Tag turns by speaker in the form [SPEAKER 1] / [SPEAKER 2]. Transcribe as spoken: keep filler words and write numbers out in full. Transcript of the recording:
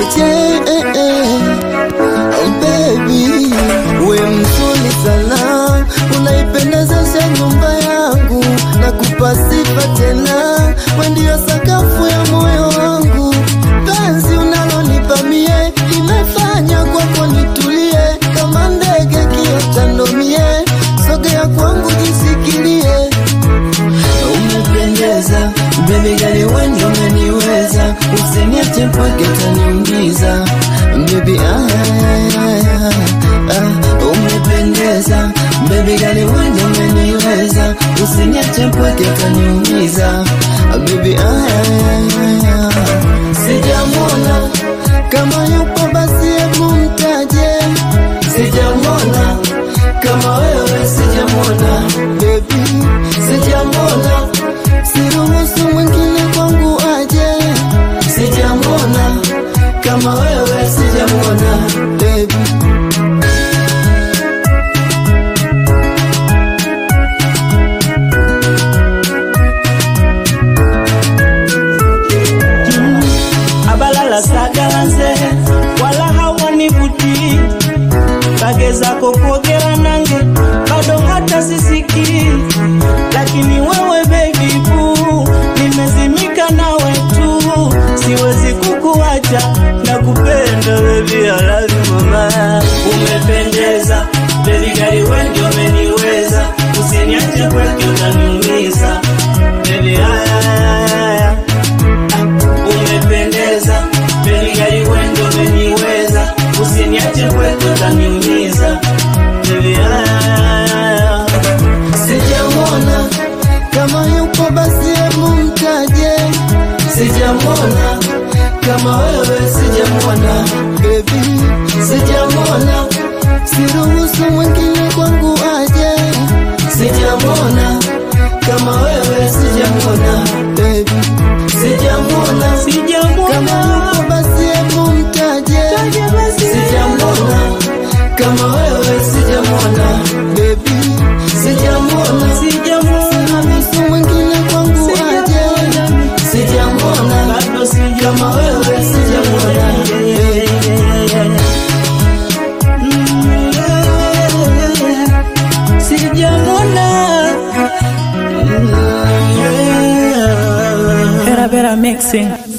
[SPEAKER 1] Cheche eh, eh. Oh baby, we mzuri sana, unaipendezesha nyumba yangu, nakupa sifa tena, we ndio sakafu ya moyo wangu. Penzi unalonipa mie, imefanya kwako nitulie, kama ndege kiota ndo mie, sogea kwangu jisikilie. Umependeza, baby gali we ndio umeniweza, usiniache mpaka utaniumiza. Baby ah, ah, ah, umependeza, baby gali we ndio umeniweza, usiniache mpaka utaniumiza. Baby ah, ah, ah, sijamwona kama yupo basi hebu mtaje. Sijamwona kama wewe, sijamwona baby, sijamwona, siruhusu mwingine kwangu aje. Sijamwona kama wewe, sijamwona baby.
[SPEAKER 2] Abalala sagalanze wala hawanivuti, kageza kokogera nange bado hata sisiki. Lakini wewe baby boo, nimezimika nawe tu, siwezi kukuacha, nakupenda baby, I love you mama. Umependeza baby gali we ndio umeniweza, usiniache kwake utaniumiza baby aya. Umependeza baby gali we ndio umeniweza, usiniache kwake utaniumiza baby aya.
[SPEAKER 1] Sijamwona kama yupo basi hebu mtaje. Sijamwona kama wewe, sijamwona baby, sijamwona, siruhusu mwingine kwangu aje. Sijamwona kama wewe, sijamwona baby, sijamwona, kama yupo basi hebu mtaje. Sijamwona kama wewe, sijamwona baby, sijamwona, siruhusu mwingine kwangu aje. Sijamwona kama wewe, sijamwona
[SPEAKER 2] sijamwona.
[SPEAKER 3] Better, better mixing.